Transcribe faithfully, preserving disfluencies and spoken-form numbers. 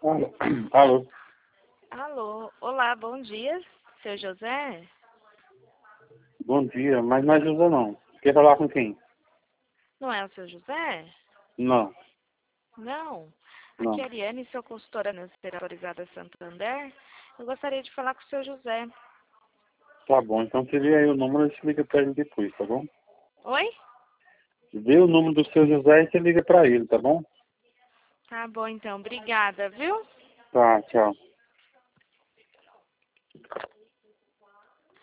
Alô? Alô? Alô, olá, bom dia, seu José? Bom dia, mas não é José não. Quer falar com quem? Não é o seu José? Não, Não. Aqui não. é a Ariane, sua consultora financeira autorizada Santander. Eu gostaria de falar com o seu José. Tá bom, então você vê aí o número e você liga pra ele depois, tá bom? Oi? Vê o número do seu José e você liga pra ele, tá bom? Tá bom, então. Obrigada, viu? Tá, tchau.